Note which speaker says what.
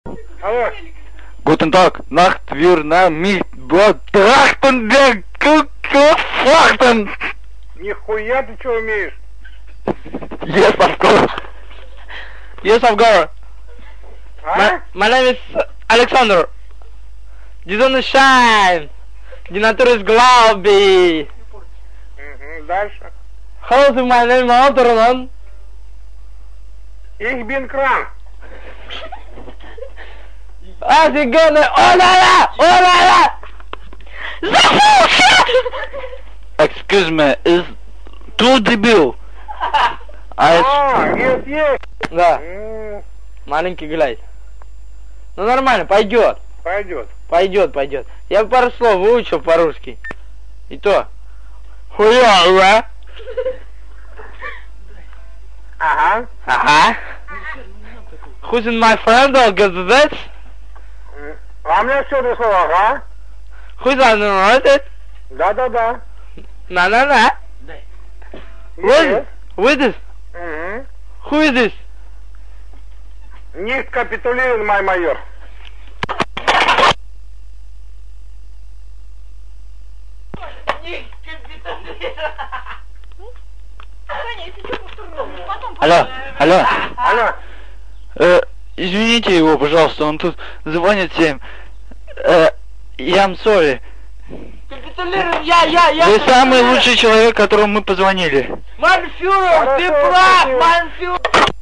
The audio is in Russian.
Speaker 1: Алло.
Speaker 2: Guten Tag, Nacht, wir mich Trachtenberg, Фахтен.
Speaker 1: Нихуя ты что умеешь?
Speaker 2: Yes, of course.
Speaker 3: Yes, of course.
Speaker 1: А?
Speaker 3: My name is Alexander. Die Sonne scheint. Die Natur ist glaubig.
Speaker 1: Дальше.
Speaker 3: How is my name, Alterman?
Speaker 1: Ich bin krank.
Speaker 3: Ah, sie gönnen. Oh la la! Oh la la!
Speaker 2: Excuse me, is too debil.
Speaker 1: Есть.
Speaker 3: Да, маленький глядь. Ну нормально, пойдет.
Speaker 1: Пойдет.
Speaker 3: Я пару слов выучил по-русски. И то. Хуя,
Speaker 1: Ага.
Speaker 3: Ага. Who's in my friend or that?
Speaker 1: А у меня все это слово, ага.
Speaker 3: Who's on the road?
Speaker 1: Да.
Speaker 3: На.
Speaker 1: Есть.
Speaker 3: Who is this?
Speaker 1: Мгм.
Speaker 3: Who is this?
Speaker 1: Nicht kapitulieren, мой майор.
Speaker 2: Алло.
Speaker 1: Алло.
Speaker 2: Извините его, пожалуйста, он тут звонит всем. I'm sorry.
Speaker 3: Капитулируем, я.
Speaker 2: Вы самый лучший человек, которому мы позвонили.
Speaker 3: Mein Führer, ты
Speaker 1: Хорошо,
Speaker 3: прав,
Speaker 1: спасибо.
Speaker 3: mein Führer.